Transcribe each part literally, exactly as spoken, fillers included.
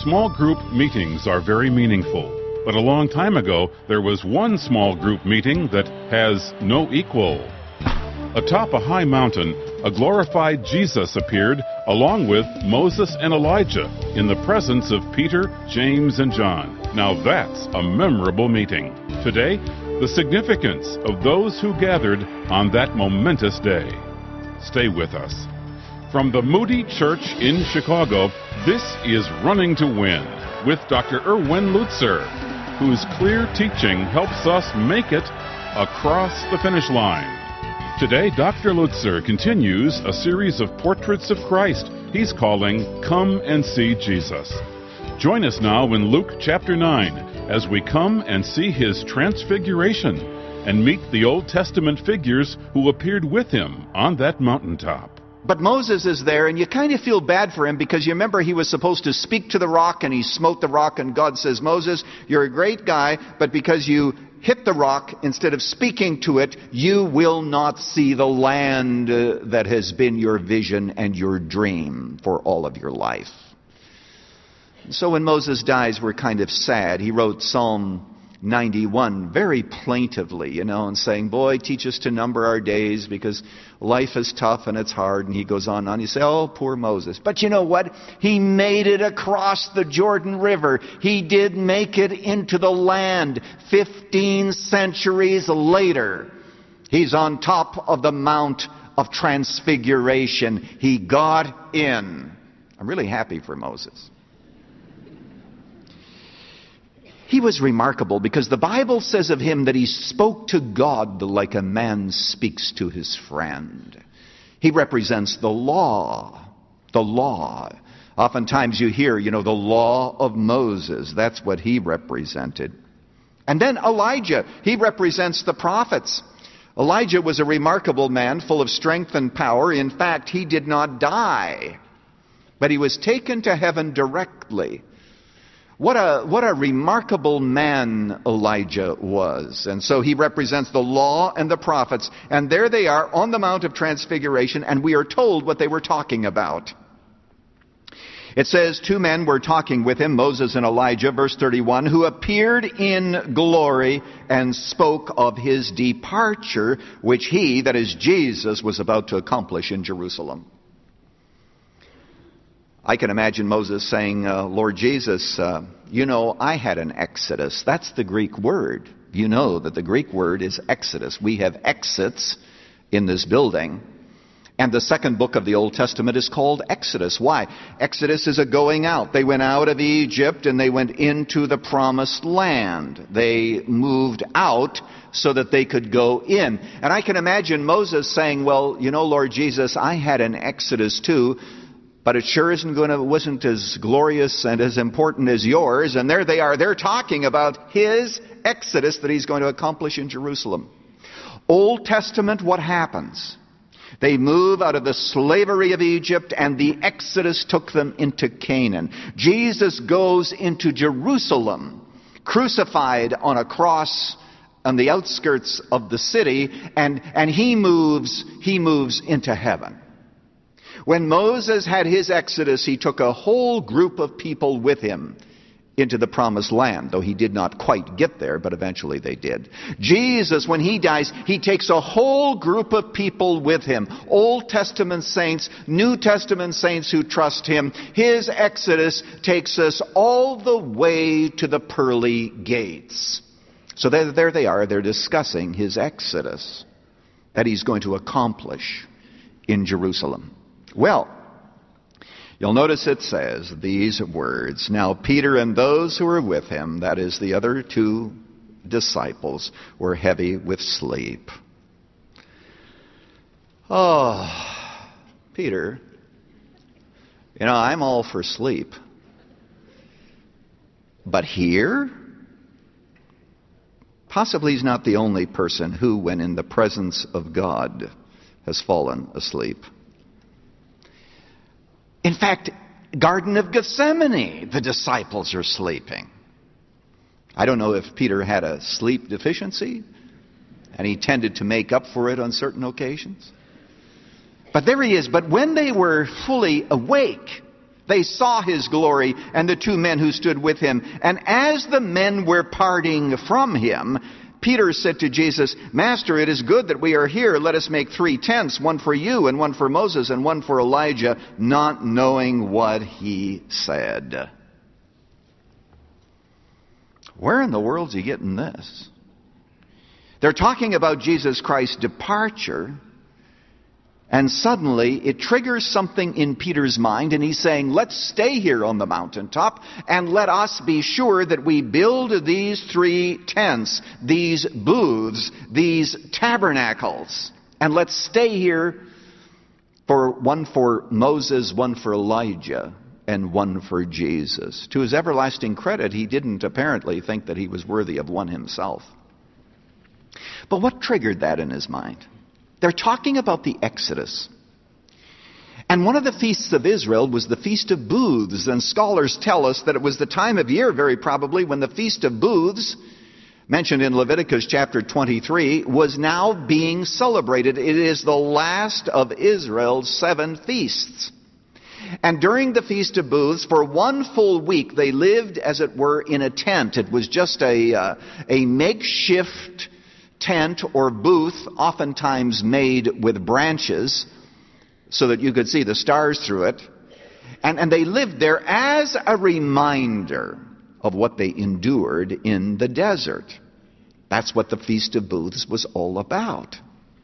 Small group meetings are very meaningful. But a long time ago, there was one small group meeting that has no equal. Atop a high mountain, a glorified Jesus appeared along with Moses and Elijah in the presence of Peter, James, and John. Now that's a memorable meeting. Today, the significance of those who gathered on that momentous day. Stay with us. From the Moody Church in Chicago, this is Running to Win with Doctor Erwin Lutzer, whose clear teaching helps us make it across the finish line. Today, Doctor Lutzer continues a series of portraits of Christ he's calling Come and See Jesus. Join us now in Luke chapter nine as we come and see his transfiguration and meet the Old Testament figures who appeared with him on that mountaintop. But Moses is there, and you kind of feel bad for him because you remember he was supposed to speak to the rock, and he smote the rock, and God says, Moses, you're a great guy, but because you hit the rock instead of speaking to it, you will not see the land uh, that has been your vision and your dream for all of your life. So when Moses dies, we're kind of sad. He wrote Psalm ninety-one very plaintively, you know, and saying, boy, teach us to number our days because life is tough and it's hard. And he goes on and on. You say, oh, poor Moses. But you know what? He made it across the Jordan River. He did make it into the land. Fifteen centuries later, he's on top of the Mount of Transfiguration. He got in. I'm really happy for Moses. He was remarkable because the Bible says of him that he spoke to God like a man speaks to his friend. He represents the law. The law. Oftentimes you hear, you know, the law of Moses. That's what he represented. And then Elijah. He represents the prophets. Elijah was a remarkable man full of strength and power. In fact, he did not die, but he was taken to heaven directly. What a, what a remarkable man Elijah was. And so he represents the law and the prophets. And there they are on the Mount of Transfiguration, and we are told what they were talking about. It says, two men were talking with him, Moses and Elijah, verse thirty-one, who appeared in glory and spoke of his departure, which he, that is Jesus, was about to accomplish in Jerusalem. I can imagine Moses saying, uh, Lord Jesus, uh, you know, I had an exodus. That's the Greek word. You know that the Greek word is exodus. We have exits in this building. And the second book of the Old Testament is called Exodus. Why? Exodus is a going out. They went out of Egypt and they went into the promised land. They moved out so that they could go in. And I can imagine Moses saying, well, you know, Lord Jesus, I had an exodus too. But it sure isn't going to, wasn't as glorious and as important as yours. And there they are. They're talking about his exodus that he's going to accomplish in Jerusalem. Old Testament, what happens? They move out of the slavery of Egypt, and the exodus took them into Canaan. Jesus goes into Jerusalem, crucified on a cross on the outskirts of the city, and, and he moves, he moves into heaven. When Moses had his exodus, he took a whole group of people with him into the promised land, though he did not quite get there, but eventually they did. Jesus, when he dies, he takes a whole group of people with him. Old Testament saints, New Testament saints who trust him. His exodus takes us all the way to the pearly gates. So there, there they are. They're discussing his exodus that he's going to accomplish in Jerusalem. Well, you'll notice it says these words, now Peter and those who were with him, that is the other two disciples, were heavy with sleep. Oh, Peter, you know, I'm all for sleep. But here, possibly he's not the only person who, when in the presence of God, has fallen asleep. In fact, Garden of Gethsemane, the disciples are sleeping. I don't know if Peter had a sleep deficiency, and he tended to make up for it on certain occasions. But there he is. But when they were fully awake, They saw his glory and the two men who stood with him. And as the men were parting from him, Peter said to Jesus, Master, it is good that we are here. Let us make three tents, one for you and one for Moses and one for Elijah, not knowing what he said. Where in the world is he getting this? They're talking about Jesus Christ's departure, and suddenly it triggers something in Peter's mind, and he's saying, let's stay here on the mountaintop, and let us be sure that we build these three tents, these booths, these tabernacles, and let's stay here for one for Moses, one for Elijah, and one for Jesus. To his everlasting credit, he didn't apparently think that he was worthy of one himself. But what triggered that in his mind? They're talking about the Exodus. And one of the feasts of Israel was the Feast of Booths. And scholars tell us that it was the time of year, very probably, when the Feast of Booths, mentioned in Leviticus chapter twenty-three, was now being celebrated. It is the last of Israel's seven feasts. And during the Feast of Booths, for one full week, they lived, as it were, in a tent. It was just a, uh, a makeshift tent or booth, oftentimes made with branches so that you could see the stars through it. And, and they lived there as a reminder of what they endured in the desert. That's what the Feast of Booths was all about.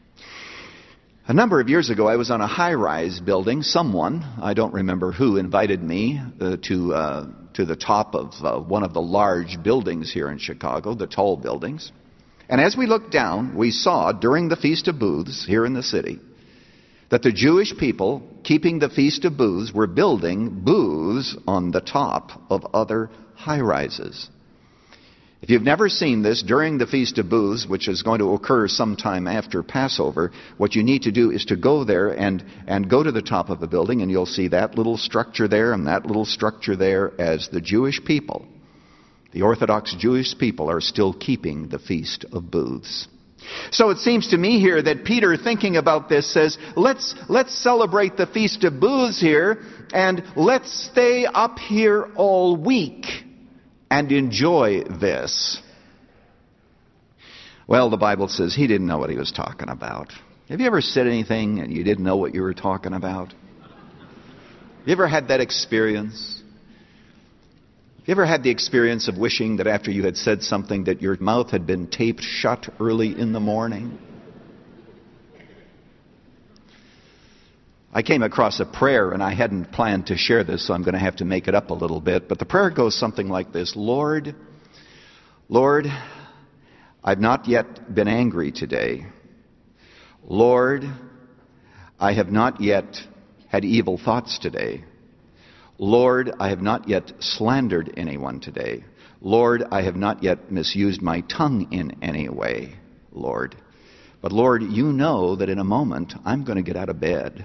A number of years ago, I was on a high-rise building. Someone, I don't remember who, invited me uh, to uh, to the top of uh, one of the large buildings here in Chicago, the tall buildings. And as we looked down, we saw during the Feast of Booths here in the city that the Jewish people keeping the Feast of Booths were building booths on the top of other high-rises. If you've never seen this, during the Feast of Booths, which is going to occur sometime after Passover, what you need to do is to go there and, and go to the top of the building, and you'll see that little structure there and that little structure there as the Jewish people, the Orthodox Jewish people, are still keeping the Feast of Booths. So it seems to me here that Peter, thinking about this, says, let's, let's celebrate the Feast of Booths here, and let's stay up here all week and enjoy this. Well, the Bible says he didn't know what he was talking about. Have you ever said anything and you didn't know what you were talking about? You ever had that experience? You ever had the experience of wishing that after you had said something that your mouth had been taped shut early in the morning? I came across a prayer, and I hadn't planned to share this, so I'm going to have to make it up a little bit. But the prayer goes something like this. Lord, Lord, I've not yet been angry today. Lord, I have not yet had evil thoughts today. Lord, I have not yet slandered anyone today. Lord, I have not yet misused my tongue in any way, Lord. But Lord, you know that in a moment I'm going to get out of bed.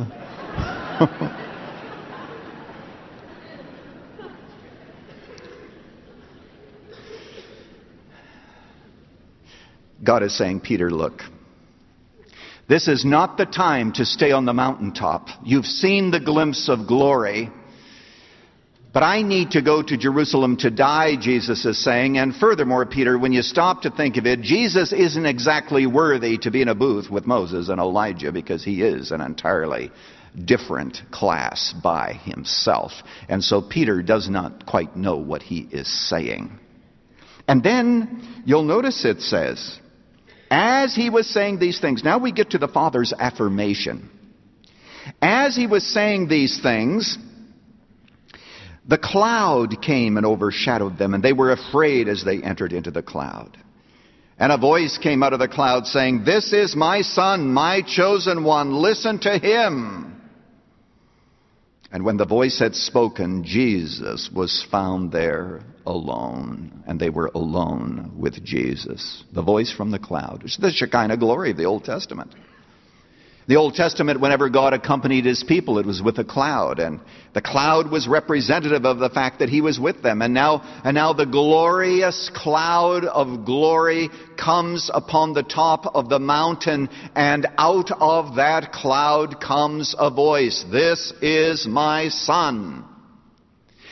God is saying, Peter, look, this is not the time to stay on the mountaintop. You've seen the glimpse of glory. But I need to go to Jerusalem to die, Jesus is saying. And furthermore, Peter, when you stop to think of it, Jesus isn't exactly worthy to be in a booth with Moses and Elijah, because he is an entirely different class by himself. And so Peter does not quite know what he is saying. And then you'll notice it says, as he was saying these things, now we get to the Father's affirmation. As he was saying these things, the cloud came and overshadowed them, and they were afraid as they entered into the cloud. And a voice came out of the cloud saying, this is my Son, my chosen one. Listen to him. And when the voice had spoken, Jesus was found there alone. And they were alone with Jesus. The voice from the cloud. It's the Shekinah glory of the Old Testament. The Old Testament, whenever God accompanied his people, it was with a cloud. And the cloud was representative of the fact that he was with them. And now, and now the glorious cloud of glory comes upon the top of the mountain. And out of that cloud comes a voice. This is my Son.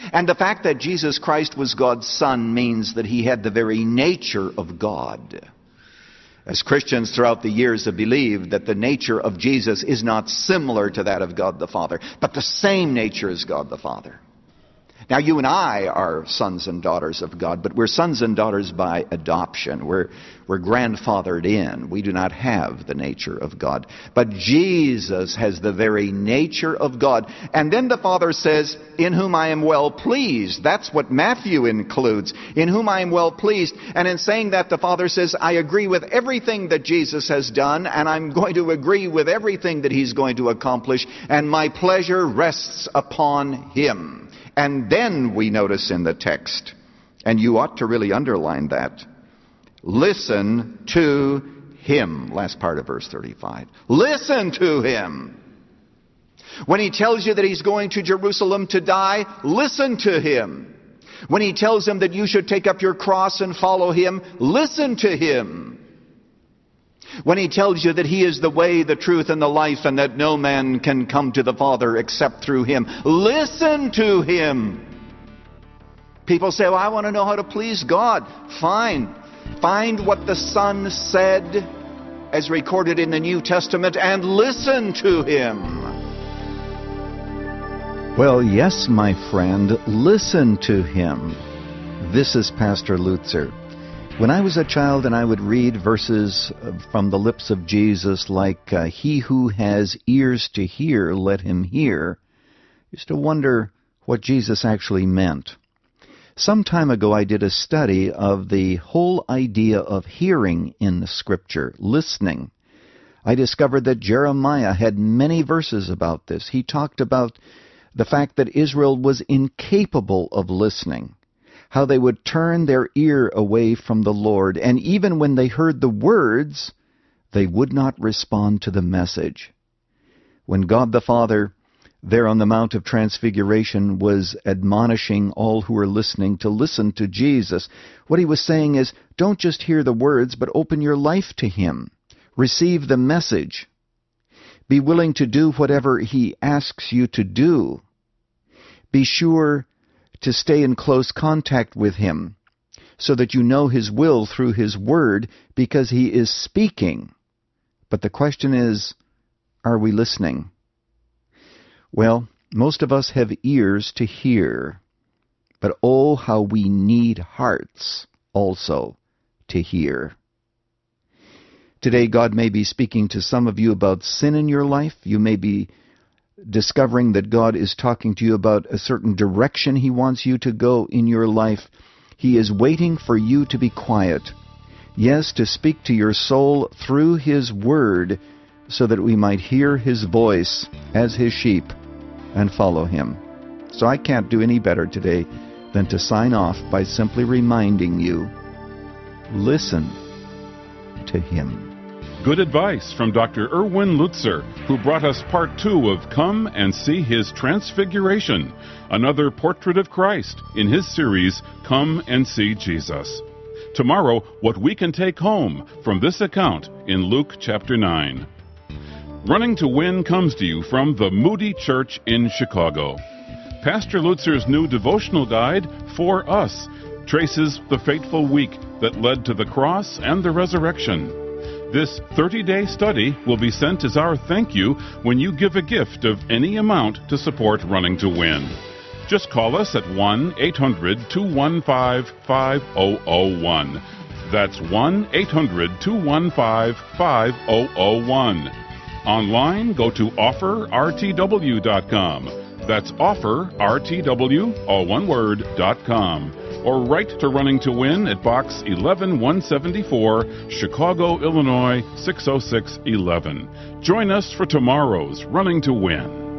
And the fact that Jesus Christ was God's Son means that he had the very nature of God. As Christians throughout the years have believed that the nature of Jesus is not similar to that of God the Father, but the same nature as God the Father. Now, you and I are sons and daughters of God, but we're sons and daughters by adoption. We're, we're grandfathered in. We do not have the nature of God. But Jesus has the very nature of God. And then the Father says, in whom I am well pleased. That's what Matthew includes. In whom I am well pleased. And in saying that, the Father says, I agree with everything that Jesus has done, and I'm going to agree with everything that he's going to accomplish, and my pleasure rests upon him. And then we notice in the text, and you ought to really underline that, listen to him. Last part of verse thirty-five. Listen to him. When he tells you that he's going to Jerusalem to die, listen to him. When he tells him that you should take up your cross and follow him, listen to him. When he tells you that he is the way, the truth, and the life, and that no man can come to the Father except through him, listen to him. People say, well, I want to know how to please God. Fine. Find what the Son said as recorded in the New Testament and listen to him. Well, yes, my friend, listen to him. This is Pastor Lutzer. When I was a child and I would read verses from the lips of Jesus like, uh, he who has ears to hear, let him hear, I used to wonder what Jesus actually meant. Some time ago I did a study of the whole idea of hearing in the Scripture, listening. I discovered that Jeremiah had many verses about this. He talked about the fact that Israel was incapable of listening, how they would turn their ear away from the Lord, and even when they heard the words, they would not respond to the message. When God the Father, there on the Mount of Transfiguration, was admonishing all who were listening to listen to Jesus, what he was saying is, don't just hear the words, but open your life to him. Receive the message. Be willing to do whatever he asks you to do. Be sure to stay in close contact with him so that you know his will through his word, because he is speaking. But the question is, are we listening? Well, most of us have ears to hear, but oh, how we need hearts also to hear. Today, God may be speaking to some of you about sin in your life. You may be discovering that God is talking to you about a certain direction he wants you to go in your life. He is waiting for you to be quiet. Yes, to speak to your soul through his word, so that we might hear his voice as his sheep and follow him. So I can't do any better today than to sign off by simply reminding you, listen to him. Good advice from Doctor Erwin Lutzer, who brought us part two of Come and See His Transfiguration, another portrait of Christ in his series, Come and See Jesus. Tomorrow, what we can take home from this account in Luke chapter nine. Running to Win comes to you from the Moody Church in Chicago. Pastor Lutzer's new devotional guide, For Us, traces the fateful week that led to the cross and the resurrection. This thirty-day study will be sent as our thank you when you give a gift of any amount to support Running to Win. Just call us at one eight hundred two one five five zero zero one. That's one eight hundred two one five five zero zero one. Online, go to offer r t w dot com. That's offer r t w, all one word, dot com. Or write to Running to Win at Box eleven one seventy-four, Chicago, Illinois six oh six one one. Join us for tomorrow's Running to Win.